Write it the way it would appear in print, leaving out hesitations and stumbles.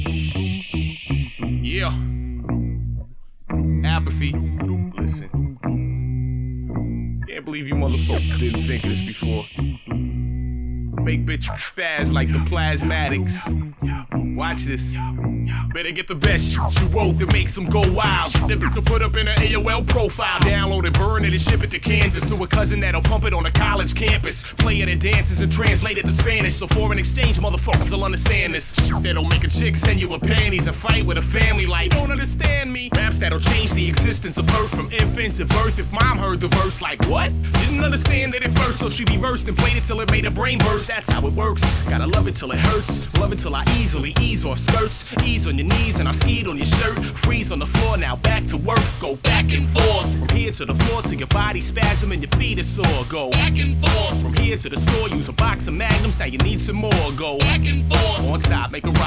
Yeah. Apathy. Listen. Can't believe you motherfuckers didn't think of this before. Make bitches spaz like the plasmatics. Watch this. Better get the best shit you wrote that makes them go wild. That bitch to put up in an AOL profile. Download it, burn it, and ship it to Kansas. To a cousin that'll pump it on a college campus. Play it at dances and translate it to Spanish. So foreign exchange motherfuckers will understand this. That'll make a chick send you a panties and fight with a family like, don't understand me. Raps that'll change the existence of Earth from infant to birth. If mom heard the verse like, what? Didn't understand it at first, so she reversed and played it till it made her brain burst. That's how it works. Gotta love it till it hurts. Love it till I easily ease off skirts. Ease on your knees and I skied on your shirt. Freeze on the floor, now back to work. Go back and forth. From here to the floor till your body spasm and your feet are sore. Go back and forth. From here to the store, use a box of magnums. Now you need some more. Go back and forth. On top, make a rock.